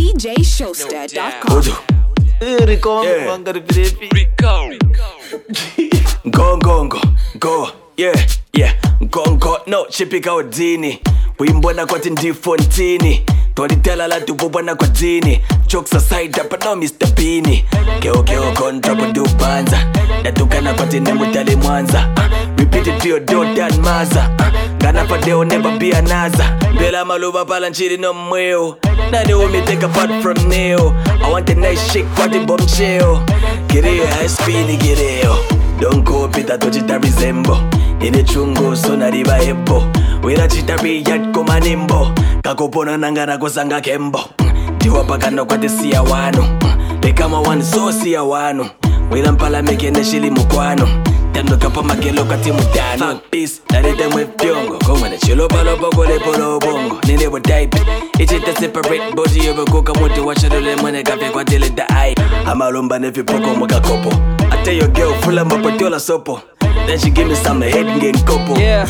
DJShowster.com. Rico. Go. Yeah. Go. No, chipika udini. Wimbona kwa tindi fontini. Tolitela la tububwana kwa dini. Jokes aside, but no Mr. Beanie. Keo kontra budu banza. Natukana kwa tini mutali mwanza. Repeat it to your daughter and maza. Gana pa deo never be another. Bela maluba pala nchiri no mweo. Nani me take apart from Neo. I want a nice chick kwa the bombshell. Kireo haspini kireo. Don't go pita tochita resemble. Nini chungo so nariba hebo. Wira chitabi yat koma nimbo. Kakopona nangana kusanga kembo. Tiwa pakano kwa tesiya wano. Bekama one so siya wano. Wira mpala mekene shili mukwano. Tendo kapa makelo kati mutano. Fuck peace, narite mwepyongo. Kongwane chilo palo poko lepolo bongo. Nini wo type. Ichita separate body yobo kuka muti washadole mwene kafe kwa tile da ai. Amalumba nefi poko mwaka kopo. I tell your girl full of mapotiola sopo. Then she give me some head and get couple. Yeah.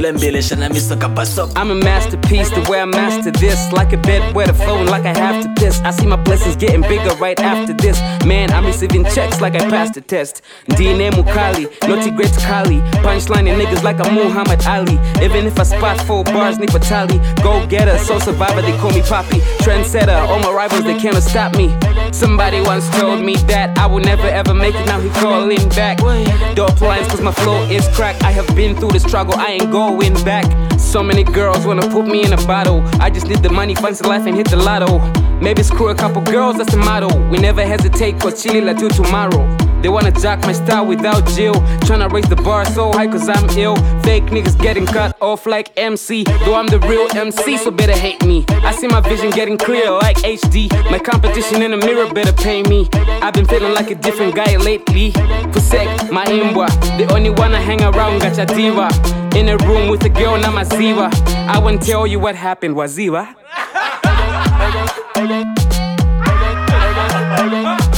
I'm a masterpiece, the way I master this. Like a bed where the flowing like I have to piss. I see my blessings getting bigger right after this. Man, I'm receiving checks like I passed the test. DNA Mukali, Naughty Great Kali. Punchlining niggas like I'm Muhammad Ali. Even if I spot 4 bars, Nick Vitali. Go getter, soul survivor, they call me Poppy. Trendsetter, all my rivals, they cannot stop me. Somebody once told me that I would never ever make it, now he calling back. Dope lines cause my flow is crack. I have been through the struggle, I ain't going back. So many girls wanna put me in a bottle. I just need the money, fancy life and hit the lotto. Maybe screw a couple girls, that's the motto. We never hesitate cause chili la till tomorrow. They wanna jack my style without jail. Tryna raise the bar so high cause I'm ill. Fake niggas getting cut off like MC. Though I'm the real MC, so better hate me. I see my vision getting clear like HD. My competition in the mirror better pay me. I've been feeling like a different guy lately. For sec, my imbwa. The only one I hang around, gacha diva. In a room with a girl, na maziva. I won't tell you what happened, waziva.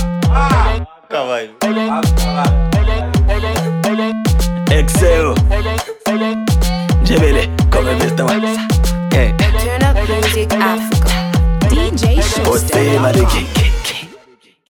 Excel.